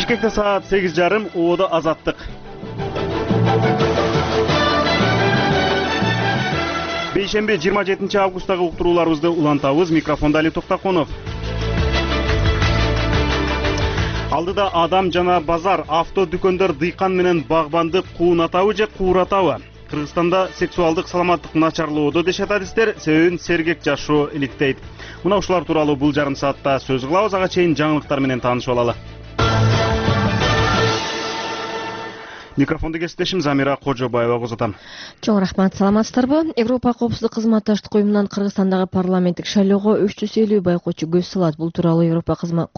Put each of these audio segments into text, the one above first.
Бишкекте саат 8:30, Оодо Азаттык. Бейшемби 27 августтагы уктурууларыбызды улантабыз. Микрофонда Али Токтаконов. Алдыда адам жана базар, авто дүкөндөр дыйкан менен багбанды куунатабы же кууратабы? Кыргызстанда сексуалдык саламаттык начарлоодо дешет адистер, себебин сергек жашоо иликтейт. Мына ушулар тууралуу бул жарым саатта сөз кылабыз. Ага чейин жаңылыктар менен таанышып алалы. Микрофонду кесиптешим Замира Кожобаева козотам. Чоң рахмат, саламатсыздарбы? Европа коопсуздук кызматташтык уюмунан Кыргызстандагы парламенттик шайлоого 350 байкоочу көз салат. Бул тууралуу Европа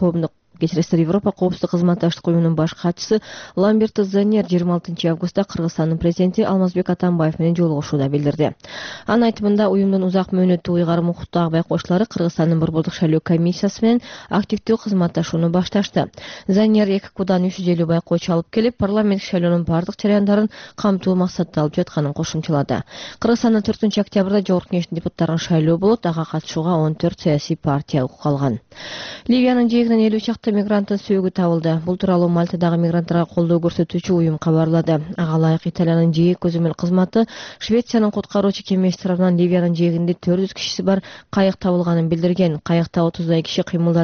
коопсуздук кызматташтык уюмунун баш катчысы Ламберто Занер 26 августта Кыргызстандын президенти Алмазбек Атамбаев менен жолугушууда билдирди. Анын айтымында уюмдун узак мөөнөттүү уйгарым укуктагы байкоочулары Кыргызстандын борбордук шайлоо комиссиясы менен активдүү кызматташууну башташты. Занер 2 кудан 350 байкоочу алып келип, парламенттик шайлоонун бардык жараяндарын камтуу максатта алып жатканын кошумчалады. Кыргызстанда 4 октябрда жогорку кеңештин депутаттарын шайлоо болот, ага катышууга 14 саясий партия укук алган. Ливиянын жээгинен 50 чакты мигранттын сөөгү табылды. Бул тууралуу Мальтадагы мигранттарга колдоо көрсөтүүчү уюм кабарлады. Ага ылайык Италиянын жээк көзөмөл кызматы Швециянын куткаруучу кемеси тарабынан Ливиянын жээгинде 400 кишиси бар кайык табылганын билдирген. Кайыкта 30 киши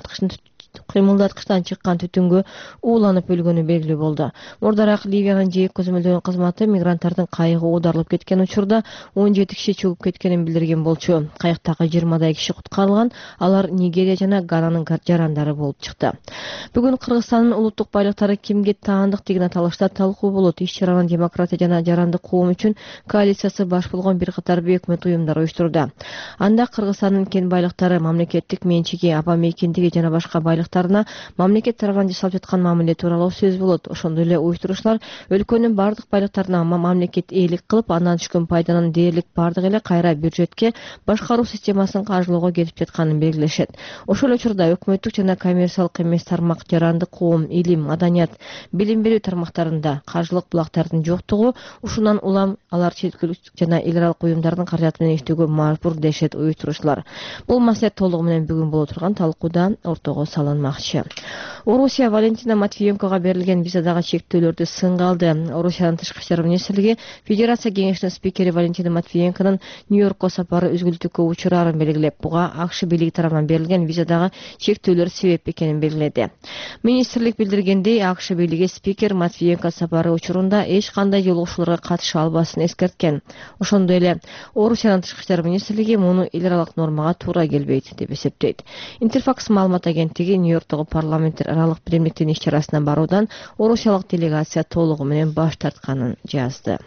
кыймылдаткычтан чыккан түтүнгө ууланып өлгөнү белгилүү болду. Мурдараак Ливиянын жээк көзөмөлдөгөн кызматы мигранттардын кайыгы оодарылып кеткен учурда 17 киши чөгүп кеткенин билдирген болчу. Кайыктагы 20 киши куткарылган, алар Нигерия жана Гананын жарандары болуп чыкты. Бүгүн Кыргызстандын улуттук байлыктары кимге таандык деген аталышта талкуу болот. Иш-чаранын демократия жана жарандык коом үчүн коалициясы баш болгон бир катар бейөкмөт уюмдар уюштурду. Анда Кыргызстандын кен байлыктары, мамлекеттик менчиги, аба мейкиндиги жана башка байлыктарына мамлекет тарабынан жасалып жаткан мамиле тууралуу сөз болот. Ошондой эле уюштуруучулар өлкөнүн бардык байлыктарына мамлекет ээлик кылып, андан түшкөн пайданын дээрлик бардык эле кайра бюджетке, башкаруу системасын каржылоого кетип жатканын белгилешет. Ошол учурда өкмөттүк жана коммерциялык эмес тармак, жарандык коом, илим, маданият, билим берүү тармактарында каржылык булактардын жоктугу, ушундан улам алар чет өлкөлүк жана эл аралык уюмдардын каражаты менен иштөөгө мажбур дешет уюштуруучулар. Бул маселе толугу менен бүгүн боло турган талкууда ортого салынмакчы. Орусия Валентина Матвиенкога берилген визадагы чектөөлөрдү сынга алды. Орусиянын тышкы иштер министрлиги Федерация кеңешинин спикери Валентина Матвиенконун Нью-Йоркко сапары үзгүлтүүккө учурарын белгилеп, буга АКШ бийлиги тарабынан берилген визадагы чектөөлөр себеп экенин белгиледи. Министрлик билдиргендей, АКШ бийлиги спикер Матвиенко сапары учурунда эч кандай жолугушууларга катыша албасын эскерткен. Ошондой эле Орусиянын тышкы иштер министрлиги муну эл аралык нормага туура келбейт деп эсептейт. Интерфакс маалымат агенттиги Нью-Йорктогу парламенттер аралык биримдиктин иш-чарасына баруудан орусиялык делегация толугу менен баш тартканын жазды.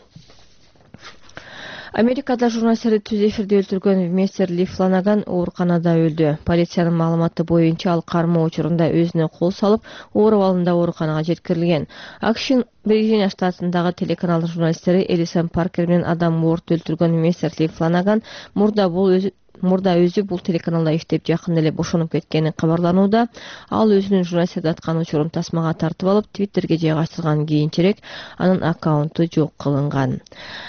Америкада журналисттерди түз эфирде өлтүргөн Мессер Ли Фланаган ооруканада өлдү. Полициянын маалыматы боюнча ал кармоо учурунда өзүнө кол салып, оор абалында ооруканага жеткирилген. АКШнын Вирджиния штатындагы телеканалдын журналисттери Элисон Паркер менен Адам Уорд өлтүргөн Мессер Ли Фланаган мурда өзү бул телеканалда иштеп жакын эле бошонуп кеткени кабарланууда. Ал өзүнүн журналисттерди аткан учурун тасмага тартып алып, Твиттерге жайгаштырган, кийинчерээк анын аккаунту жок кылынган.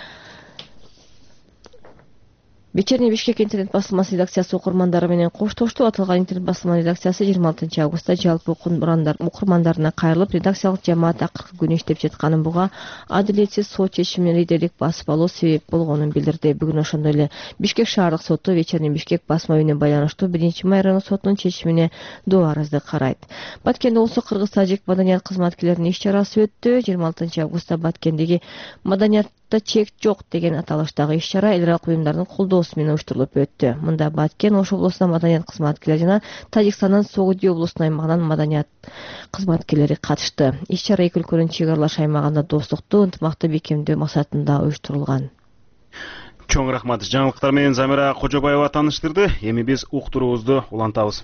Вечерний Бишкек интернет басылмасы редакциясы окурмандары менен коштошту. Аталган интернет басылма редакциясы 26 августта жалпы окурмандарына кайрылып, редакциялык жамаат акыркы күнү иштеп жатканын, буга адилетсиз сот чечиминин лидерлик басып алуу себеп болгонун билдирди. Бүгүн ошондой эле Бишкек шаардык соту Вечерний Бишкек басма үйүнө байланыштуу 1-май райондук сотунун чечимине доо арызды карайт. Баткенде болсо Кыргыз-тажик маданият кызматкерлеринин иш-чарасы өттү. 26 августта Баткендеги маданиятта чек жок деген аталыштагы иш-чара эл аралык уюмдардын колдоосу менен уюштурулуп өттү. Мында Баткен, Ош облусунун маданият кызматкерлери жана Тажикстандын Согуди облусунун аймагынан маданият кызматкерлери катышты. Иш-чара эки өлкөнүн чек аралаш аймагында достукту, ынтымакты бекемдөө максатында уюштурулган. Чоң рахмат. Жаңылыктар менен Замира Кожобаева тааныштырды. Эми биз уктуруубузду улантабыз.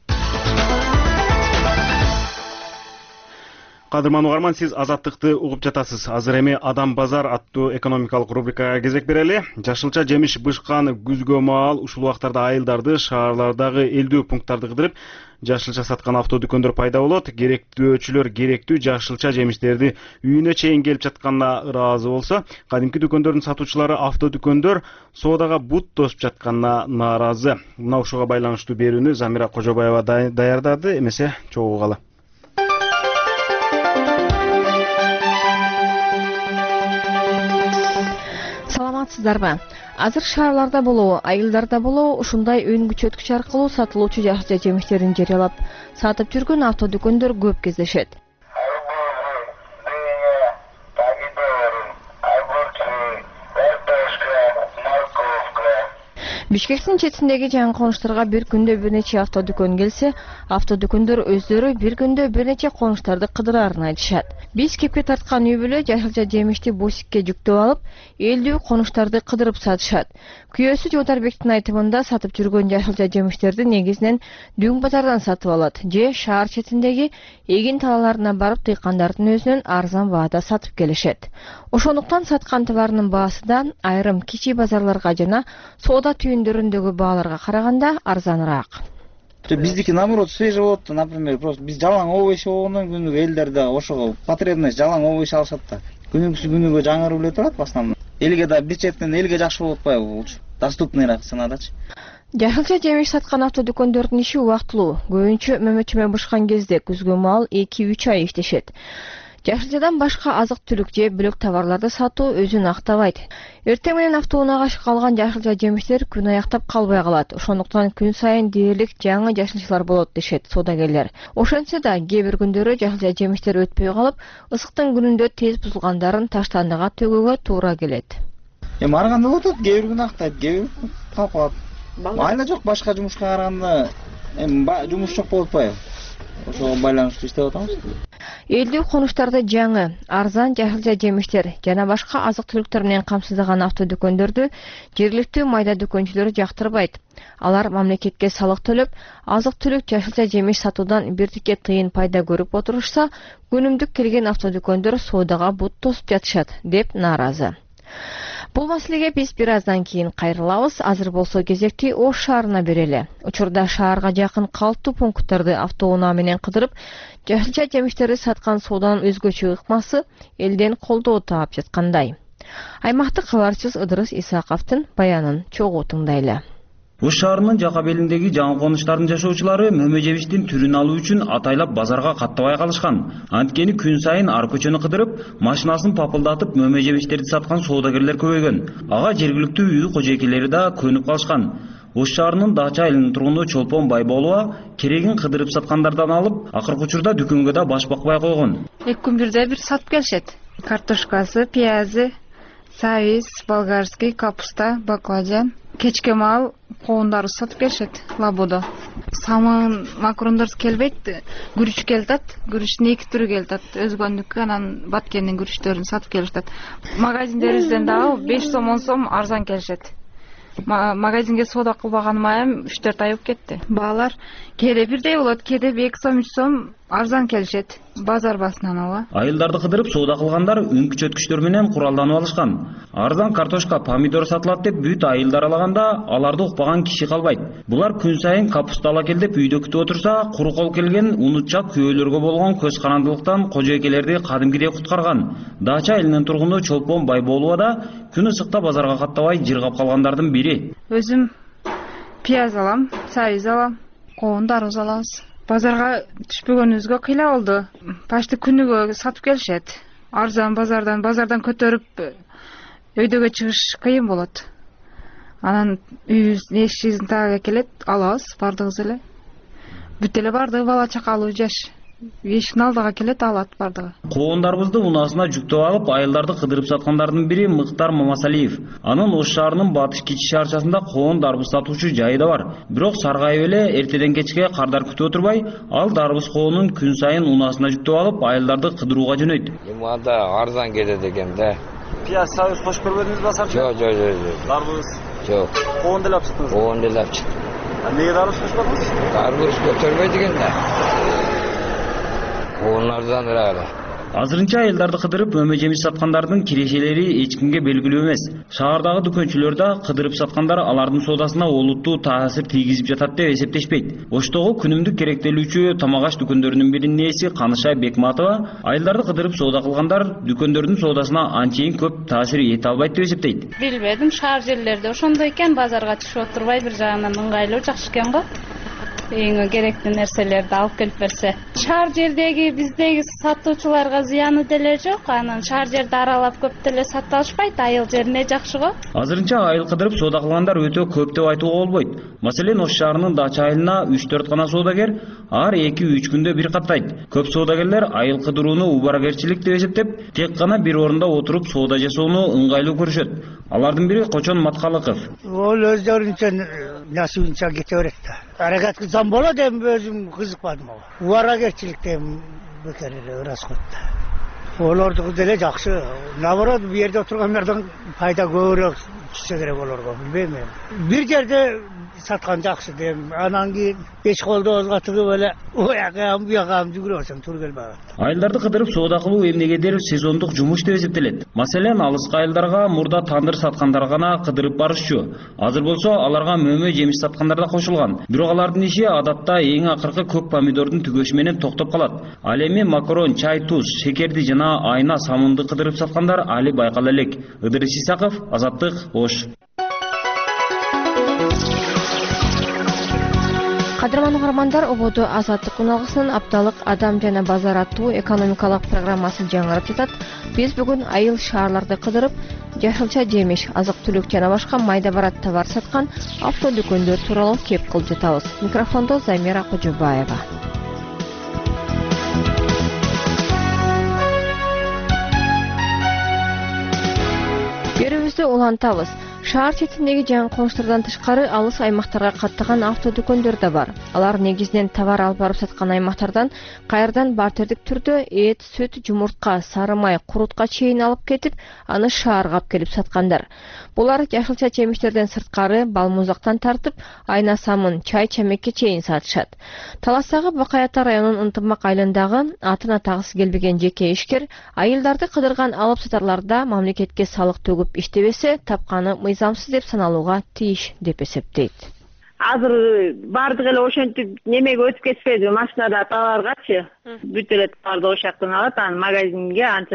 Кадырман угарман, сиз Азаттыкты угуп жатасыз. Азыр эми Адам базар аттуу экономикалык рубрикага кезек берели. Жашылча жемиш бышкан күзгө маал ушул убактарда айылдарды, шаарлардагы элдүү пункттарды кыдырып, жашылча саткан авто дүкөндөр пайда болот. Керектөөчүлөр керектүү жашылча жемиштерди үйүнө чейин келип жатканына ыраазы болсо, кадимки дүкөндөрдүн сатуучулары авто дүкөндөр соодага бут тосуп жатканына нааразы. Мына ушуга байланыштуу берүүнү Замира Кожобаева даярдады. Эмесе чогуу кала. саламатсыздарбы? Азыр шаарларда болобу, айылдарда болобу ушундай өн күчөткүч аркылуу сатылуучу жашыл жемиштерин жарыялап сатып жүргөн автодүкөндөр көп кездешет. Бишкектин четиндеги жаңы конуштарга бир күндө бир нече автодүкөн келсе, автодүкөндөр өздөрү бир күндө бир нече конуштарды кыдыраарын айтышат. Биз кепке тарткан үй бүлө жашылча жемишти бусикке жүктөп алып, элдүү конуштарды кыдырып сатышат. Күйөөсү Жотарбектин айтымында сатып жүргөн жашылча жемиштерди негизинен дүң базардан сатып алат же шаар четиндеги эгин талаларына барып тыйкандардын өзүнөн арзан баада сатып келишет. Ошондуктан саткан товарынын баасы да айрым кичи базарларга жана соода түйүндөрүндөгү бааларга караганда арзаныраак. Биздики наоборот свежий болот, например, просто биз жалаң овощ болгондон күнүгө элдерде ошого потребность жалаң овощ алышат да. Күнүгө жаңырып эле турат в основном. Элге да бир четинен элге жакшы болуп атпайбы? Доступныйраак санадачы. Жашылча жемиш саткан автодүкөндөрдүн иши убактылуу. Көбүнчө мөмөчөмө бышкан кезде күзгү маал 2-3 ай иштешет. Жашылчадан башка азык-түлүк же бөлөк товарларды сатуу өзүн актабайт. Эртең менен автоунаага калган жашылча жемиштер күн аяктап калбай калат. Ошондуктан күн сайын дээрлик жаңы жашылчалар болот дешет соодагерлер. Ошентсе да кээ бир күндөрү жашылча жемиштер өтпөй калып, ысыктын күнүндө тез бузулгандарын таштандыга төгүүгө туура келет. Ар кандай болот, кээ бир күн актайт, кээ бир калып калат. Майда жок, башка жумушка караганда жумуш жок болуп атпайбы? Ошого байланыштуу иштеп атабыз. Элдүү конуштарды жаңы, арзан жашылча жемиштер жана башка азык-түлүктөр менен камсыздаган автодүкөндөрдү жергиликтүү майда дүкөнчүлөр жактырбайт. Алар мамлекетке салык төлөп, азык-түлүк жашылча жемиш сатуудан бирдикке тыйын пайда көрүп отурушса, күнүмдүк келген автодүкөндөр соодага бут тосуп жатышат деп нааразы. Бул маселеге биз бир аздан кийин кайрылабыз. Азыр болсо кезекти Ош шаарына берели. Учурда шаарга жакын калыптуу пункттарды автоунаа менен кыдырып, жашылча жемиштерди саткан сооданын өзгөчө ыкмасы элден колдоо таап жаткандай. Аймактык кабарчыбыз Ыдырыс Исаковдун баянын чогуу тыңдайлы. Ош шаарынын жака белиндеги жаңы конуштардын жашоочулары мөмө жемиштин түрүн алуу үчүн атайлап базарга каттабай калышкан. Анткени күн сайын ар көчөнү кыдырып, машинасын папылдатып мөмө жемиштерди саткан соодагерлер көбөйгөн. Ага жергиликтүү үй кожойкелери да көнүп калышкан. Ош шаарынын Дача айылынын тургуну Чолпон Байболова керегин кыдырып саткандардан алып, акыркы учурда дүкөнгө да баш бакпай койгон. 2 күн бирде бир сатып келишет. Картошкасы, пиязы, сабиз, болгарский, капуста, баклажан. Кечке маал коундарды сатып келишет, лабудо. Самын макарондор келбейт, күрүч келатат, күрүчтүн 2 түрү келатат. Өзгөндүкү анан Баткендин күрүчтөрүн сатып келишет. Магазиндерибизден дагы 5 сом, 10 сом арзан келишет. Магазинге соода кылбаганыма эм 3-4 ай болуп кетти. Баалар кээде бирдей болот, кээде 2 сом, 3 сом арзан келишет. Базар басынан ала. Айылдарды кыдырып соода кылгандар үн күчөткүчтөр менен куралданып алышкан. Арзан картошка, помидор сатылат деп бүт айылды аралаганда аларды укпаган киши калбайт. Булар күн сайын капуста ала кел деп үйдө күтүп отурса, куру кол келген унутчак күйөөлөргө болгон көз карандылыктан кожойкелерди кадимкидей куткарган. Дача айылынын тургуну Чолпон Байболова да күн ысыкта базарга каттабай жыргап калгандардын бири. Өзүм пияз алам, сабиз алам, коон дарбыз алабыз. Базарга түшпөгөнүбүзгө кыйла болду. Почти күнүгө сатып келишет. Арзан базардан көтөрүп өйдөгө чыгыш кыйын болот. Анан үйүбүздүн эшигибиздин тагыга келет, алабыз бардыгыбыз эле. Бүт эле бардыгы бала чакалуу жаш. Эшиктин алдыга келет, алат бардыгы. Коондарыбызды унаасына жүктөп алып, айылдарды кыдырып саткандардын бири Мыктар Мамасалиев. Анын Ош шаарынын батыш кичи шаарчасында коон дарбыз сатуучу жайы да бар. Бирок саргайып эле эртеден кечке кардар күтүп отурбай, ал дарбыз коонун күн сайын унаасына жүктөп алып, айылдарды кыдырууга жөнөйт. Анда арзан кетет экен да. Пияз, сабиз кошуп көрбөдүңүзбү асарчы? Жок. Дарбыз? Жок. Коон деле алып чыктыңыз? Коон деле алып чыктым. Эмнеге дарбыз кошподуңуз? Дарбыз көтөрбөйт экен да. Коон арзаныраак эле. Азырынча айылдарды кыдырып мөмө жемиш саткандардын кирешелери эч кимге белгилүү эмес. Шаардагы дүкөнчүлөр да кыдырып саткандар алардын соодасына олуттуу таасир тийгизип жатат деп эсептешпейт. Оштогу күнүмдүк керектелүүчү тамак аш дүкөндөрүнүн биринин ээси Канышай Бекматова айылдарды кыдырып соода кылгандар дүкөндөрдүн соодасына анчейин көп таасир эте албайт деп эсептейт. Билбедим, шаар жерлерде ошондой экен, базарга чыгып отурбай бир жагынан ыңгайлуу, жакшы экен го. эң керектүү нерселерди алып келип берсе. Шаар жердеги биздеги сатуучуларга зыяны деле жок. Анан шаар жерди аралап көп деле сатып алышпайт, айыл жерине жакшы го. Азырынча айыл кыдырып соода кылгандар өтө көп деп айтууга болбойт. Маселен, Ош шаарынын Дача айылына 3-4 гана соодагер ар 2-3 күндө бир каттайт. Көп соодагерлер айыл кыдырууну убаракерчилик деп эсептеп, тек гана бир орунда отуруп соода жасоону ыңгайлуу көрүшөт. Алардын бири Кочон Маткалыков. Ол өздөрүнчө насыбынча кете берет да. Аракет кылсам болот, эми өзүм кызыкпадым ага. Убаракерчиликтен бекер эле расход. Олордуку деле жакшы. Наоборот, бу жерде отургандардан пайда көбүрөөк түшсө керек олорго, билбейм эми. Бир жерде саткан жакшы дейм. Анан кийин 5 колдо озго тыгып эле уягам буягам жүгүрө берсең туура келбейт. Айылдарды кыдырып соода кылуу эмнегедир сезондук жумуш деп эсептелет. Маселен, алыскы айылдарга мурда тандыр саткандар гана кыдырып барышчу. Азыр болсо аларга мөмө жемиш саткандар да кошулган. Бирок алардын иши адатта эң акыркы көк помидордун түгөшү менен токтоп калат. Ал эми макарон, чай, туз, шекерди жана айна, самынды кыдырып саткандар али байкала элек. Ыдырыс Исаков, Азаттык, Ош. Кадырман угармандар, ободо Азаттык уналгысынын апталык адам жана базар аттуу экономикалык программасы жаңырып жатат. Биз бүгүн айыл шаарларды кыдырып, жашылча жемиш, азык-түлүк жана башка майда барат товар саткан автодүкөндөр тууралуу кеп кылып жатабыз. Микрофондо Замира Кожобаева. Берүүбүздү улантабыз. Шаар четиндеги жаңы конуштардан тышкары алыс аймактарга каттаган автодүкөндөр да бар. Алар негизинен товар алып барып саткан аймактардан кайрадан бартердик түрдө эт, сүт, жумуртка, сары май, курутка чейин алып кетип, аны шаарга алып келип саткандар. Булар жашылча жемиштерден сырткары балмузактан тартып, айна самын, чай, чамекке чейин сатышат. Таластагы Бакаята районунун Ынтымак айылындагы атына тагысы келбеген жеке ишкер айылдарды кыдырган алып сатарларда мамлекетке салык төгүп иштебесе, тапканы мыйзамсыз деп саналууга тийиш деп эсептейт. Азыр бардык эле ошентип немеге өтүп кетпеди, машинада товаргачы. Бүт эле товарды ошол жактан алат, анан магазинге анча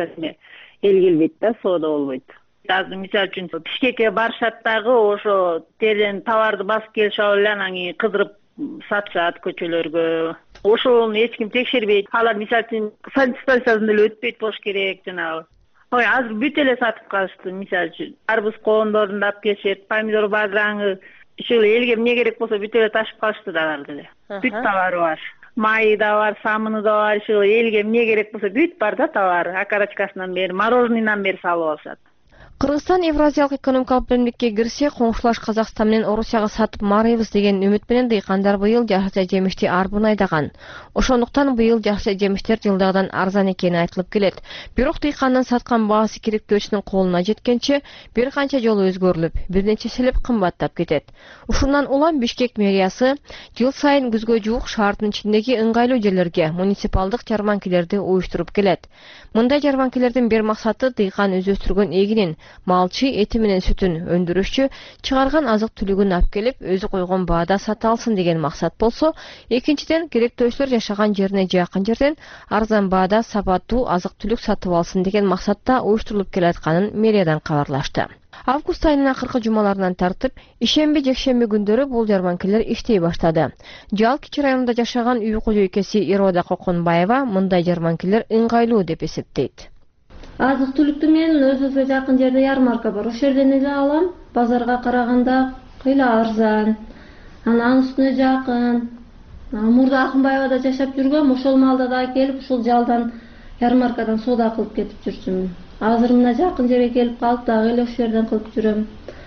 эл келбейт да, соода болбойт. Азыр мисалы үчүн Бишкекке барышат дагы ошо терден товарды басып келишип алып эле анан кийин кыдырып сатышат көчөлөргө. Ошону эч ким текшербейт. Алар мисалы үчүн санстанциядан эле өтпөйт болуш керек жанагы. Ой, азыр бүт эле сатып калышты, мисалы үчүн. Арбуз коондорун да алып келишет, помидор бадыраңы, ошол элге эмне керек болсо бүт эле ташып калышты дагы деле. Бүт товары бар. Майы да бар, самыны да бар, ошол элге эмне керек болсо бүт бар да товары. Окорочкасынан бери, мороженныйдан бери салып алышат. Кыргызстан Евразиялык экономикалык биримдикке кирсе, коңшулаш Казакстан менен Орусияга сатып марыйбыз деген үмүт менен дыйкандар быйыл жашылча жемишти арбын айдаган. Ошондуктан быйыл жашылча жемиштер жылдагыдан арзан экени айтылып келет. Бирок дыйкандын саткан баасы керектөөчүнүн колуна жеткенче бир канча жолу өзгөрүлүп, бир нече эселеп кымбаттап кетет. Ушундан улам Бишкек мэриясы жыл сайын күзгө жуук шаардын ичиндеги ыңгайлуу жерлерге муниципалдык жарманкелерди уюштуруп келет. Мындай жарманкелердин бир максаты дыйкан өзөстүргөн эгинин, малчы эти менен сүтүн өндүрүшчү чыгарган азык-түлүгүн алып келип, өзү койгон баада сата алсын деген максат болсо, экинчиден керектөөчүлөр жашаган жерине жакын жерден арзан баада сапаттуу азык-түлүк сатып алсын деген максатта уюштурулуп келатканын мэриядан кабарлашты. Август айынын акыркы жумаларынан тартып, ишемби, жекшемби күндөрү бул жарманкелер иштей баштады. Жал Кичи районунда жашаган үй кожойкеси Ирода Коконбаева мындай жарманкелер ыңгайлуу деп эсептейт. Азык-түлүктү мен өзүбүзгө жакын жерде ярмарка бар. Ошол жерден эле алам. Базарга караганда кыйла арзан. Анан үстүнө жакын. Мурда Акынбаевада жашап жүргөм, ошол маалда да келип, ушул жалдан ярмаркадан соода кылып кетип жүрчүмүн. Азыр мына жакын жерге келип калып, дагы эле ошол жерден кылып жүрөм.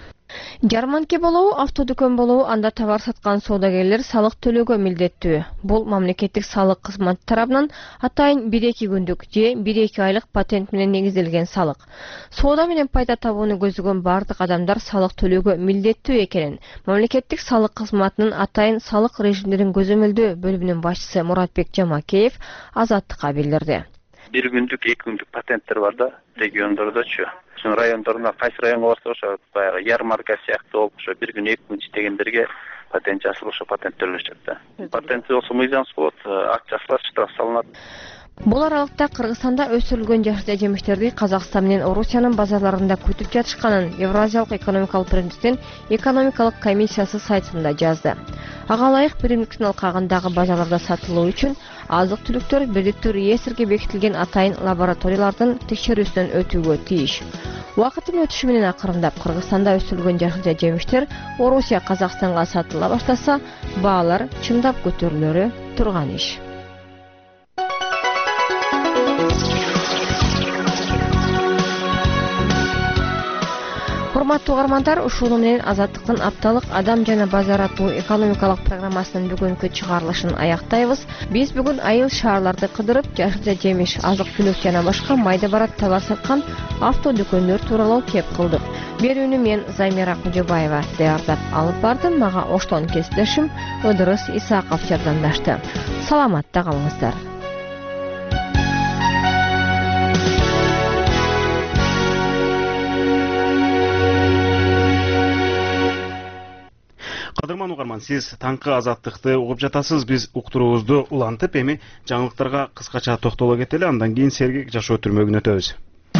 Жарманке болобу, автодүкөн болобу, анда товар саткан соодагерлер салык төлөөгө милдеттүү. Бул мамлекеттик салык кызматы тарабынан атайын 1-2 күндүк же 1-2 айлык патент менен негизделген салык. Соода менен пайда табууну көздөгөн бардык адамдар салык төлөөгө милдеттүү экенин мамлекеттик салык кызматынын атайын салык режимдерин көзөмөлдөө бөлүмүнүн башчысы Муратбек Жамакеев Азаттыкка билдирди. 1 күндүк, 2 күндүк патенттер бар да, региондордочу. Райондорунда кайсы районго барса ошо баягы ярмарка сыяктуу болуп, ошо 1 күн, 2 күн иштегендерге патент жасалып, ошо патент төлөшөт да. Патент болсо мыйзамсыз болот, акчасы штраф салынат. Бул аралыкта Кыргызстанда өсүрүлгөн жашылча жемиштерди Казакстан менен Орусиянын базарларында күтүп жатышканын Евразиялык экономикалык биримдиктин экономикалык комиссиясы сайтында жазды. Ага ылайык бир медициналык кагындагы базарларда сатылуу үчүн азык-түлүктөр бирдиктүү реестрге бекитилген атайын лабораториялардын текшерүүсүнөн өтүүгө тийиш. Убакыттын өтүшү менен акырындап Кыргызстанда өсүрүлгөн жашылча жемиштер Орусия, Казакстанга сатыла баштаса, баалар чындап көтөрүлөрү турган иш. Урматтуу угармандар, ушуну менен Азаттыктын апталык адам жана базар аттуу экономикалык программасынын бүгүнкү чыгарылышын аяктайбыз. Биз бүгүн айыл шаарларды кыдырып, жашылча жемиш, азык-түлүк жана башка майда барат товар саткан автодүкөндөр тууралуу кеп кылдык. Берүүнү мен Займира Кожобаева даярдап алып бардым. Мага оштон кесиптешим Ыдырыс Исаков жардамдашты. Саламатта калыңыздар. Кадырман угарман, сиз таңкы Азаттыкты угуп жатасыз. Биз уктуруубузду улантып, эми жаңылыктарга кыскача токтоло кетели, андан кийин сергек жашоо түрмөгүнө өтөбүз.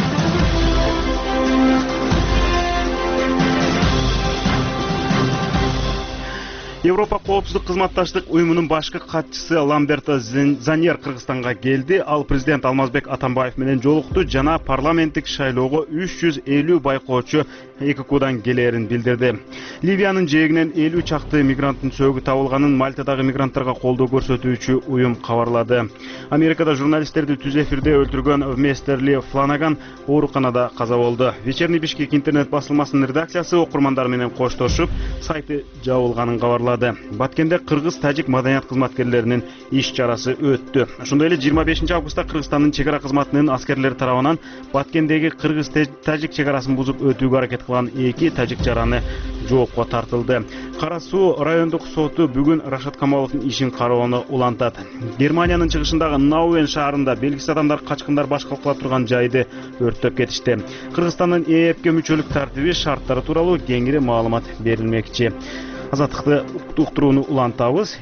Европа коопсуздук кызматташтык уюмунун башкы катчысы Ламберт Заньер Кыргызстанга келди. Ал президент Алмазбек Атамбаев менен жолукту жана парламенттик шайлоого 350 байкоочу ЭККУдан келерин билдирди. Ливиянын жээгинен 50 чакты мигранттын сөөгү табылганын Мальтадагы мигранттарга колдоо көрсөтүүчү уюм кабарлады. Америкада журналисттерди түз эфирде өлтүргөн Местерли Фланаган ооруканада каза болду. Вечерний Бишкек интернет басылмасынын редакциясы окурмандар менен коштошуп, сайты жабылганын кабарлады. Баткенде кыргыз-тажик маданият кызматкерлеринин иш чарасы өттү. Ошондой эле 25 августта Кыргызстандын чек ара кызматынын аскерлери тарабынан Баткендеги кыргыз-тажик чек арасын бузуп өтүүгө аракет кылган 2 тажик жараны жоопко тартылды. Кара Суу райондук соту бүгүн Рашат Камаловдун ишин кароону улантат. Германиянын чыгышындагы Науэн шаарында белгисиз адамдар качкындар баш калкалап турган жайды өрттөп кетишти. Кыргызстандын ЭЭПке мүчөлүк тартиби шарттары тууралуу кеңири маалымат берилмекчи. Азаттыкты уктурууну улантабыз.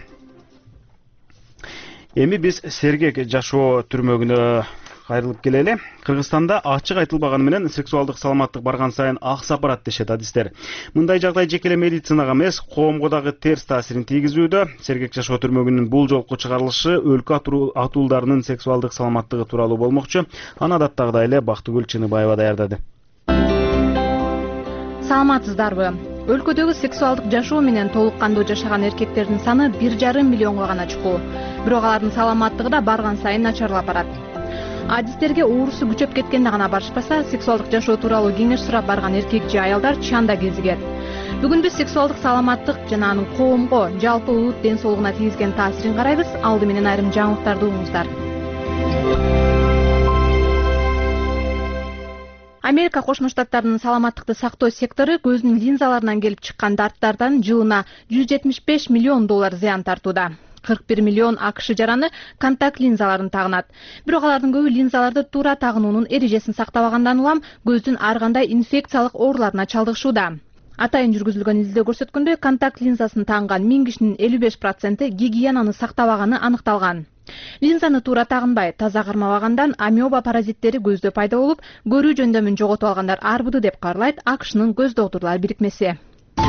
Эми биз сергек жашоо түрмөгүнө кайрылып келели. Кыргызстанда ачык айтылбаганы менен сексуалдык саламаттык барган сайын аксап барат дешет адистер. Мындай жагдай жеке эле медицинага эмес, коомго дагы терс таасирин тийгизүүдө. Сергек жашоо түрмөгүнүн бул жолку чыгарылышы өлкө атуулдарынын сексуалдык саламаттыгы тууралуу болмокчу. Аны адаттагыдай эле Бактыгүл Чыныбаева даярдады. Саламатсыздарбы? Өлкөдөгү сексуалдык жашоо менен толук кандуу жашаган эркектердин саны 1,5 миллионго гана чукул. Бирок алардын саламаттыгы да барган сайын начарлап барат. Адистерге оорусу күчөп кеткенде гана барышпаса, сексуалдык жашоо тууралуу кеңеш сурап барган эркек же аялдар чанда кезигет. Бүгүн биз сексуалдык саламаттык жана анын коомго, жалпы улут ден соолугуна тийгизген таасирин карайбыз. Алды менен айрым жаңылыктарды угуңуздар. Америка Кошмо Штаттарынын саламаттыкты сактоо сектору көзүнүн линзаларынан келип чыккан дарттардан жылына $175 миллион зыян тартууда. 41 миллион АКШ жараны контакт линзаларын тагынат. Бирок алардын көбү линзаларды туура тагынуунун эрежесин сактабагандан улам көздүн ар кандай инфекциялык ооруларына чалдыгышууда. Атайын жүргүзүлгөн изилдөө көрсөткөндөй, контакт линзасын тагынган 1000 кишинин 55% гигиенаны сактабаганы аныкталган. Линзаны туура тагынбай, таза кармабагандан амеба паразиттери көздө пайда болуп, көрүү жөндөмүн жоготуп алгандар арбыды деп кабарлайт АКШнын көз доктурлар бирикмеси.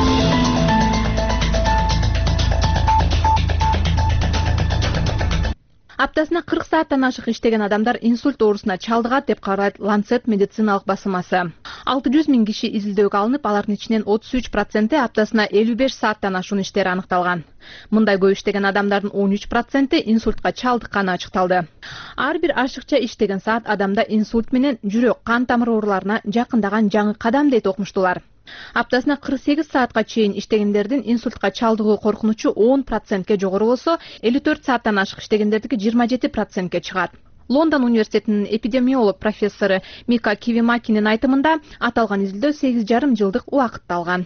Аптасына 40 сааттан ашык иштеген адамдар инсульт оорусуна чалдыгат деп кабарлайт Lancet медициналык басылмасы. 600 000 киши изилдөөгө алынып, алардын ичинен 33% аптасына 55 сааттан ашуун иштери аныкталган. Мындай көп иштеген адамдардын 13% инсультка чалдыкканы ачыкталды. Ар бир ашыкча иштеген саат адамда инсульт менен жүрөк, кан тамыр ооруларына жакындаган жаңы кадам дейт окумуштуулар. Аптасына 48 саатка чейин иштегендердин инсультка чалдыгуу коркунучу 10%ке жогору болсо, 54 сааттан ашык иштегендердики 27%ке чыгат. Лондон университетинин эпидемиолог профессору Мика Кивимакинин айтымында, аталган изилдөө 8,5 жылдык убакытты алган.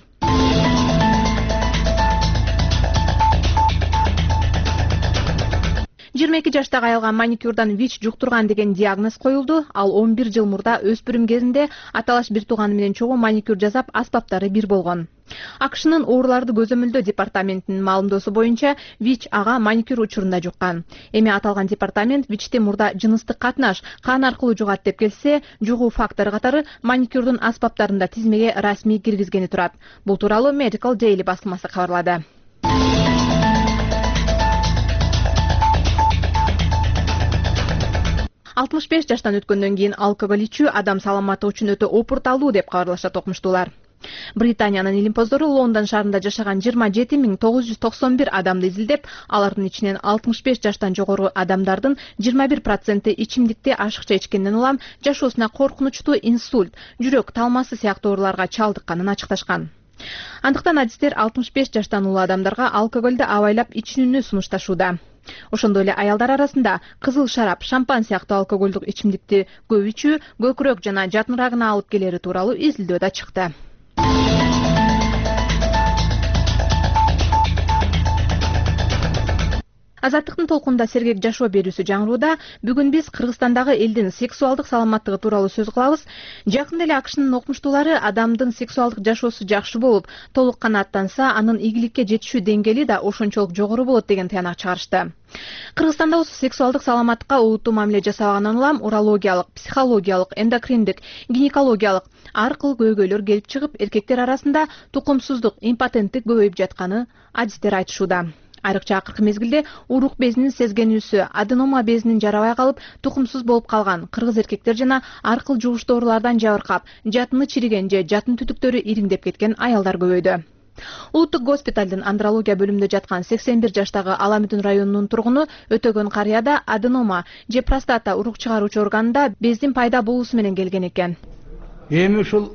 22 жаштагы аялга маникюрдан ВИЧ жуктурган деген диагноз коюлду. Ал 11 жыл мурда өспүрүм кезинде аталаш бир тууганы менен чогуу маникюр жасап, аспаптары бир болгон. АКШнын ооруларды көзөмөлдөө департаментинин маалымдоосу боюнча, ВИЧ ага маникюр учурунда жуккан. Эми аталган департамент ВИЧти мурда жыныстык катнаш, кан аркылуу жугат деп келсе, жугуу фактору катары маникюрдун аспаптарында тизмеге расмий киргизгени турат. Бул тууралуу Medical Daily басылмасы кабарлады. 65 жаштан өткөндөн кийин алкоголь ичүү адам саламаты үчүн өтө опурталуу деп кабарлашат окумуштуулар. Британиянын илимпоздору Лондон шаарында жашаган 27991 адамды изилдеп, алардын ичинен 65 жаштан жогору адамдардын 21% ичимдикти ашыкча ичкенден улам жашоосуна коркунучтуу инсульт, жүрөк талмасы сыяктуу ооруларга чалдыкканын ачыкташкан. Андыктан адистер 65 жаштан улуу адамдарга алкоголду абайлап ичүүнү сунушташууда. Ошондой эле аялдар арасында кызыл шарап, шампан сыяктуу алкоголдук ичимдикти көп ичүү көкүрөк жана жатын рагына алып келери тууралуу изилдөө да чыкты. Азаттыктын толкунда сергек жашоо берүүсү жаңырууда. Бүгүн биз Кыргызстандагы элдин сексуалдык саламаттыгы тууралуу сөз кылабыз. Жакында эле АКШнын окумуштуулары адамдын сексуалдык жашоосу жакшы болуп, толук канааттанса, анын ийгиликке жетишүү деңгээли да ошончолук жогору болот деген тыянак чыгарышты. Кыргызстанда осы сексуалдык саламаттыкка уутуу мамиле жасабагандан улам урологиялык, психологиялык, эндокриндик, гинекологиялык ар кыл көйгөйлөр келип чыгып, эркектер арасында тукумсуздук, импотенттик көбөйүп жатканы адистер айтышууда. Айрыкча акыркы мезгилде урук безинин сезгенүүсү, аденома безинин жарабай калып, тукумсуз болуп калган кыргыз эркектер жана ар кыл жугуштуу оорулардан жабыркап, жатыны чириген же жатын түтүктөрү ириңдеп кеткен аялдар көбөйдү. Улуттук госпиталдын андрология бөлүмүндө жаткан 81 жаштагы Аламүтүн районунун тургуну Өтөгөн карыяда аденома же простата урук чыгаруучу органында бездин пайда болуусу менен келген экен. Эми ушул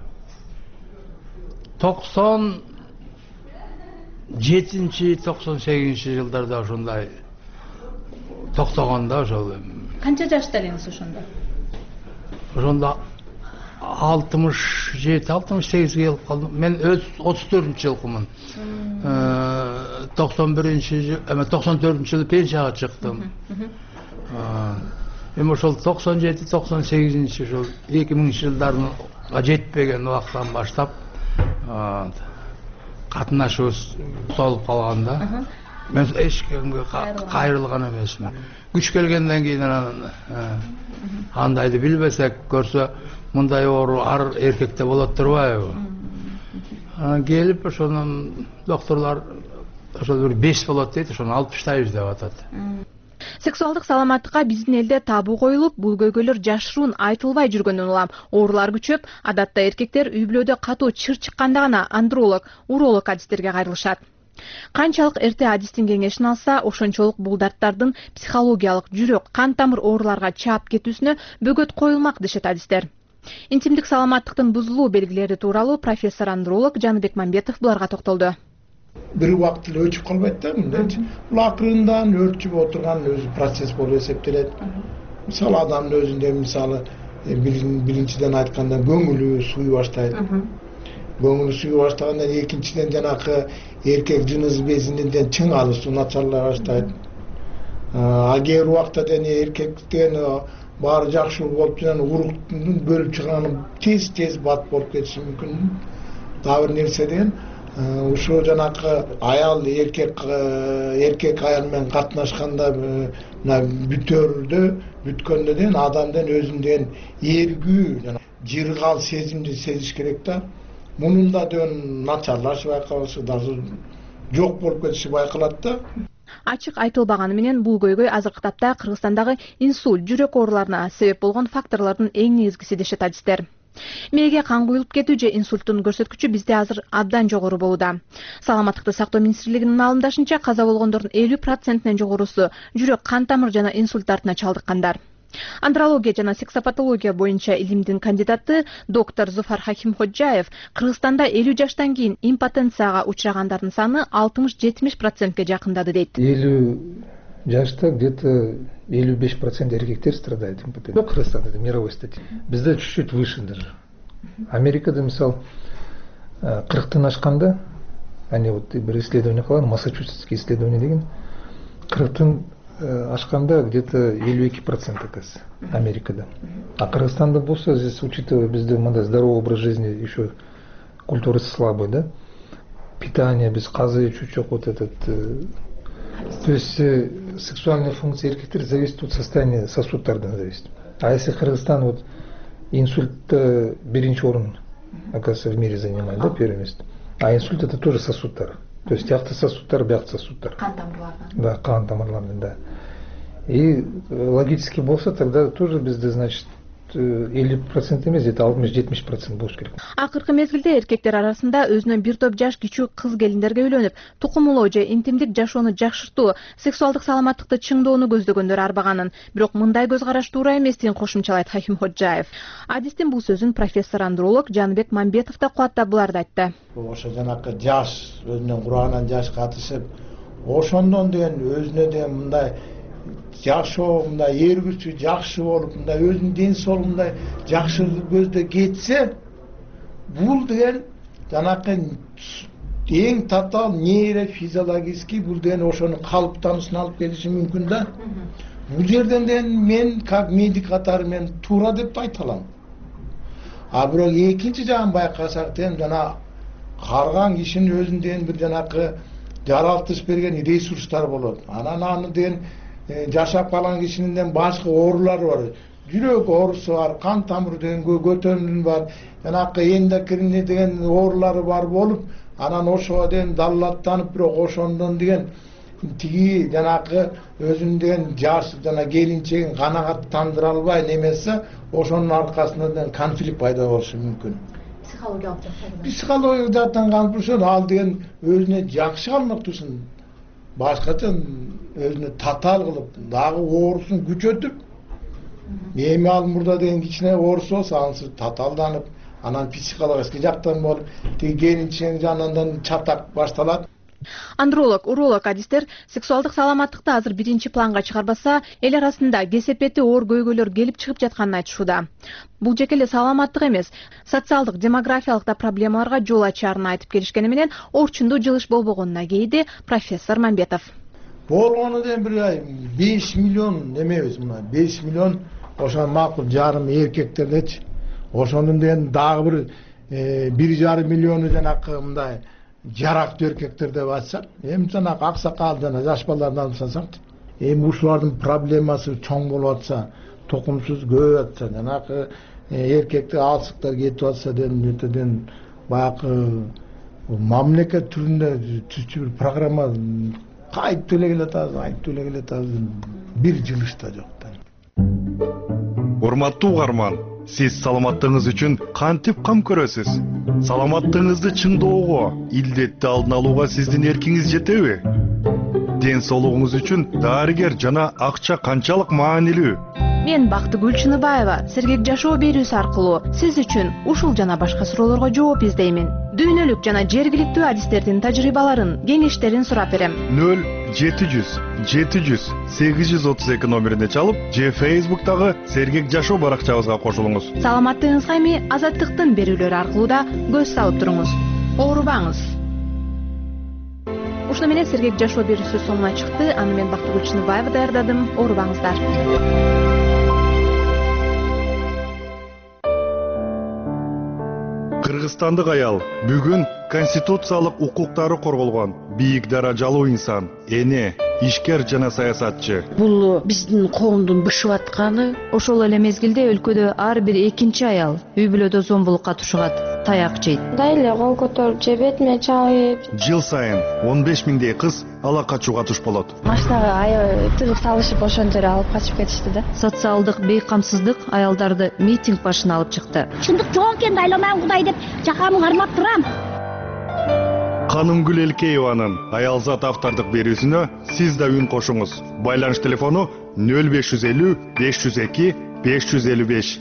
97-98 жылдарда ошондой токтогондо ошол. Канча жашта элеңиз ошондо? Ошондо 67-68 келип калдым. Мен өз 34-жылкымын. 94-жылы пенсияга чыктым. Эми ошол 97-98 ошол 2000-жылдарга жетпеген убактан баштап катнашыбыз солуп калганда мен эч кимге кайрылган эмесмин. Күч келгенден кийин андайды билбесек көрсө мындай оору ар эркекте болот турбайбы? Келип ошонун докторлор ошол бир 5 болот дейт, ошону 60-тайбыз деп атат. Сексуалдык саламаттыкка биздин элде табуу коюлуп, бул көйгөйлөр жашыруун айтылбай жүргөндөн улам оорулар күчөп, адатта эркектер үй бүлөдө катуу чыр чыкканда гана андролог, уролог адистерге кайрылышат. Канчалык эрте адистин кеңешин алса, ошончолук бул дарттардын психологиялык, жүрөк, кан тамыр ооруларга чаап кетүүсүнө бөгөт коюлмак дешет адистер. Интимдик саламаттыктын бузулуу белгилери тууралуу профессор андролог Жаныбек Мамбетов буларга токтолду. Бир убакыт эле өчүп калбайт да мындайчы. Бул акырындан өрчүп отурган өзү процесс болуп эсептелет. Мисалы адамдын өзүндө биринчиден айтканда көңүлү сууй баштайт. Көңүлү сууй баштагандан экинчиден жанакы эркек жыныс безинен чыңалышы начарлай баштайт. Кээ убакта дене эркектен баары жакшы болуп жана уруктун бөлүп чыганы тез бат болуп кетиши мүмкүн. Дагы бир нерсе деген ушу жанакы аял эркек аял менен катнашканда бүткөндө деген адамдын өзүндөн эргүү жана жыргал сезимди сезиш керек да. Мунун да дөн начарлашып байкалышы, даже жок болуп кетиши байкалат да. Ачык айтылбаганы менен бул көйгөй азыркы тапта Кыргызстандагы инсульт, жүрөк ооруларына себеп болгон факторлордун эң негизгиси дешет адистер. Мээге кан куюлуп кетүү же инсульттун көрсөткүчү бизде азыр абдан жогору болууда. Саламаттыкты сактоо министрлигинин маалымдашынча, каза болгондордун 50%-нен жогорусу жүрөк, кан тамыр жана инсульт дартына чалдыккандар. Андрология жана сексопатология боюнча илимдин кандидаты доктор Зуфар Хакимходжаев Кыргызстанда 50 жаштан кийин импотенцияга учурагандардын саны 60-70%ге жакындады дейт. 50 жашта где-то 55% эркектер страдает импотенцией. Кыргызстан это мировой статистика. Bizde чуть-чуть выше даже. Америкада мисал 40-тан ашканда, они вот bir исследование кылган, Массачусетский исследование деген, 40-тан ашканда где-то 52% оказывается Америкада. А Кыргызстанда болса, здесь учитывая bizde мындай здоровый образ жизни, еще культура слабая, да? Питание без казы, чуть-чуть вот этот. То есть сексуальная функция эркектер зависит от состояния сосудтардан зависит. А если Кыргызстан вот инсульт биринчи орун, оказывается, в мире занимает, да, первое место. А инсульт это тоже сосудтар. То есть тиякты сосудтар, биякты сосудтар. Кан тамырларынан. Да, кан тамырларынан, да. И логически болса, тогда тоже бізде, значит, 50% емес, 60-70% болуш керек. Акыркы мезгилде эркектер арасында өзүнө бир топ жаш кичүү кыз келиндерге үйлөнүп, тукумулоо же интимдик жашоону жакшыртуу, сексуалдык саламаттыкты чыңдоону көздөгөндөр арбаганын, бирок мындай көз караш туура эмес деген кошумчалайт Хаким Ходжаев. Адистин бул сөзүн профессор андролог Жаныбек Мамбетов да кубаттап буларды айтты. Ошо жанакы жаш өзүнүн курагынан жаш катышып, ошондон деген өзүнө деген мындай жашоо, мындай эргүүчү жакшы болуп, мындай өзүнүн ден соолугу мындай жакшы көздө кетсе, бул деген жанакы эң татаал нейрофизиологический бул деген ошонун калыптануусун алып келиши мүмкүн да. Бул жерден деген мен как медик катары мен туура деп айта алам. А бирок экинчи жагын байкасак деген жана карган кишинин өзүнүн бир жанакы жаратылыш берген ресурстар болот. Анан аны деген жашап калган кишинин башка оорулары бар. Жүрөк оорусу бар, кан тамыры деген көтөрүлүү бар, жанакы эндокринный деген оорулары бар болуп, анан ошого деген даллаттанып, бирок ошондон деген тиги жанакы өзүнүн деген жаш жана келинчегин канагаттандыра албай немесе, ошонун аркасында деген конфликт пайда болушу мүмкүн. Психологиялык жактан конфликт ал деген өзүнө жакшы алмактуусун башкача өзүнө татаал кылып, дагы оорусун күчөтүп, эми ал мурда деген кичине оорусу болсо, анысы татаалданып, анан психологический жактан болуп, тиги келинчегин жанынан чатак башталат. Андролог, уролог адистер сексуалдык саламаттыкты азыр биринчи планга чыгарбаса, эл арасында кесепети оор көйгөйлөр келип чыгып жатканын айтышууда. Бул жеке эле саламаттык эмес, социалдык, демографиялык да проблемаларга жол ачарын айтып келишкени менен орчундуу жылыш болбогонуна кейди профессор Мамбетов. Болгону деген бир 5 миллион эмебиз мына, 5 миллион ошо макул жарым эркектердечи. Ошонун деген дагы бир 1,5 миллиону жанакы мындай жарактуу эркектер деп айтсак, эми жанакы аксакал жана жаш балдарды алсак, эми ушулардын проблемасы чоң болуп атса, тукумсуз көбөйүп атса, жанакы эркектер алсыктар кетип атса деген баягы мамлекет түрүндө түзчү бир программа кайтып эле келатабыз, бир жылышта жок да. Урматтуу угарман, сиз саламаттыгыңыз үчүн кантип кам көрөсүз? Саламаттыгыңызды чыңдоого, илдетти алдын алууга сиздин эркиңиз жетеби? Ден соолугуңуз үчүн дарыгер жана акча канчалык маанилүү? Мен Бактыгүл Чыныбаева Сергек жашоо берүүсү аркылуу сиз үчүн ушул жана башка суроолорго жооп издеймин. Дүйнөлүк жана жергиликтүү адистердин тажрыйбаларын, кеңештерин сурап берем. 0-700-832 номерине чалып, же Facebook'тагы Сергек жашоо баракчабызга кошулуңуз. Саламаттыгыңызга эми Азаттыктын берүүлөрү аркылуу да көз салып туруңуз. Оорубаңыз. Ушуну менен Сергек жашоо берүүсү сонуна чыкты. Аны мен Бактыгүл Чыныбаева даярдадым. Оорубаңыздар. Кыргызстандык аял бүгүн конституциялык укуктары корголгон бийик даражалуу инсан, эне, ишкер жана саясатчы. Бул биздин коомдун бышып атканы. Ошол эле мезгилде өлкөдө ар бир экинчи аял үй бүлөдө зомбулукка тушугат, таяк жейт. Дайле кол көтөрүп же бетиме чабып. Жыл сайын 15 миңдей кыз ала качууга туш болот. Машинага тыгып салышып ошондо алып качып кетишти да. Социалдык бейкамсыздык аялдарды митинг башына алып чыкты. Чындык жок экен, айламан Кудай деп жакамды кармап турам. Канымгүл Элкееванын Аялзат автордук берүүсүнө сиз да үн кошуңуз. Байланыш телефону 0550 502 555.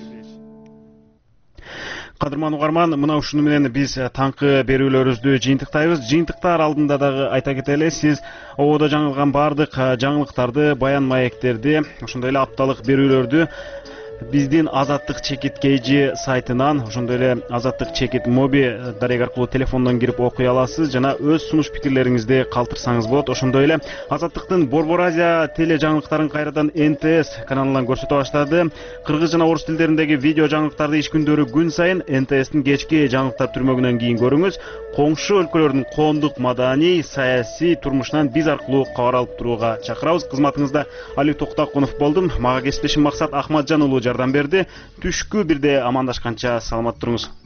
Кадырман угарман, мына ушуну менен биз таңкы берүүлөрүбүздү жыйынтыктайбыз. Жыйынтыктар алдында дагы айта кетели, сиз ободо жаңылган бардык жаңылыктарды, баян маектерди, ошондой эле апталык берүүлөрдү биздин Азаттык чекит KG сайтынан, ошондой эле Азаттык чекит моби дарек аркылуу телефондон кирип окуй аласыз жана өз сунуш пикирлериңизди калтырсаңыз болот. Ошондой эле Азаттыктын Борбор Азия теле жаңылыктарын кайрадан НТС каналынан көрсөтө баштады. Кыргыз жана орус тилдериндеги видео жаңылыктарды иш күндөрү күн сайын НТСтин кечки жаңылыктар түрмөгүнөн кийин көрүңүз. Коңшу өлкөлөрдүн коомдук, маданий, саясий турмушунан биз аркылуу кабар алып турууга чакырабыз. Кызматыңызда Али Токтакунов болдум. Мага кесиптешим Максат Ахматжан уулу жардам берди. Түшкү бирде амандашканча саламат туруңуз.